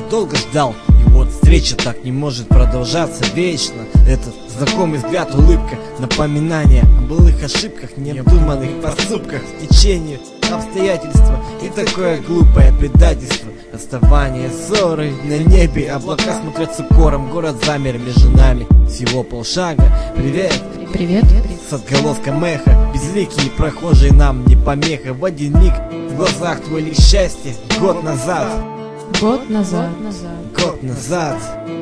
долго ждал, и вот встреча так не может продолжаться вечно. Этот знакомый взгляд, улыбка, напоминание о былых ошибках, необдуманных поступках, течению обстоятельства и такое глупое предательство. Расставание, ссоры на небе, облака смотрят с укором, город замер между нами. Всего полшага, привет, привет, с отголоском эха, безликие прохожие нам не помеха. В один миг в глазах твой лишь счастье. Год назад, год назад, год назад.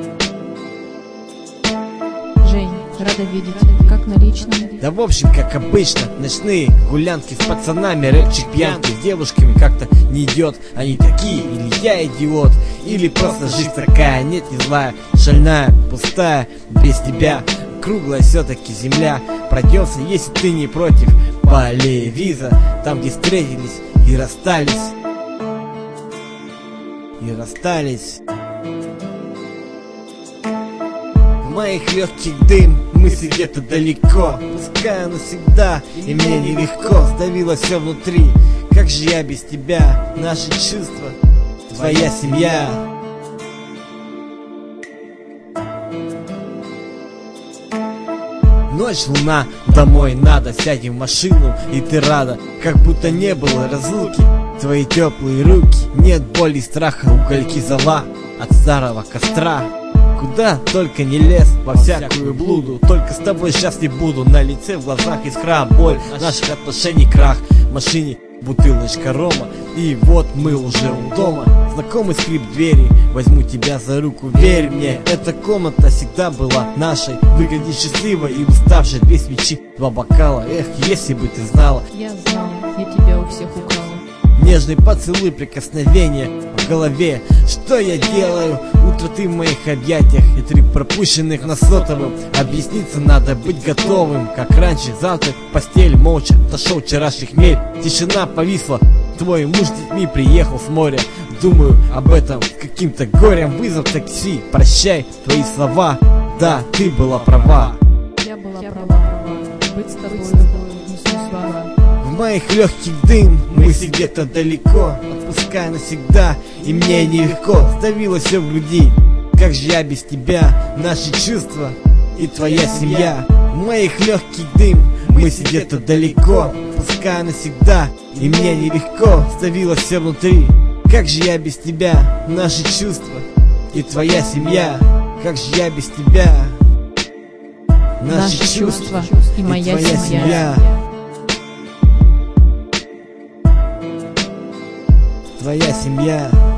Жень, рада видеть, как на личном. Да в общем, как обычно, ночные гулянки с пацанами, рэпчик, пьянки с девушками как-то не идет. Они такие, или я идиот, или просто жизнь такая, нет, не злая, шальная, пустая, без тебя. Круглая все-таки земля, пройдемся, если ты не против, по аллее Виза, там где встретились и расстались. И расстались. В моих легких дым, мысли где-то далеко, пускай навсегда, и мне нелегко. Сдавило все внутри, как же я без тебя, наши чувства, твоя семья. Ночь, луна, домой надо, сядем в машину, и ты рада, как будто не было разлуки. Твои теплые руки, нет боли, страха, угольки зола от старого костра. Куда только не лез, во всякую блуду, только с тобой счастлив буду. На лице, в глазах искра, боль наших отношений, крах. В машине бутылочка рома, и вот мы уже у дома. Знакомый скрип двери, возьму тебя за руку, верь мне, эта комната всегда была нашей. Выглядишь счастливой и уставшей, две свечи, два бокала. Эх, если бы ты знала. Я знала, я тебя у всех украла. Нежный поцелуй, прикосновение в голове. Что я делаю? Утро ты в моих объятиях, и 3 пропущенных на сотовом. Объясниться надо, быть готовым, как раньше. Завтрак, постель, молча дошел вчерашний хмель. Тишина повисла, твой муж с детьми приехал с моря. Думаю об этом с каким-то горем. Вызов такси, прощай, твои слова. Да, ты была права. Я была права, быть с тобой не судьба. В моих легких дым, мысли где-то далеко, отпускай навсегда, и мне нелегко. Сдавило все в груди, как же я без тебя, наши чувства и твоя семья. В моих легких дым, мысли где-то далеко, отпускай навсегда, и мне нелегко. Сдавило все внутри, как же я без тебя, наши чувства и твоя семья. Как же я без тебя, наши чувства и моя твоя семья. Твоя семья.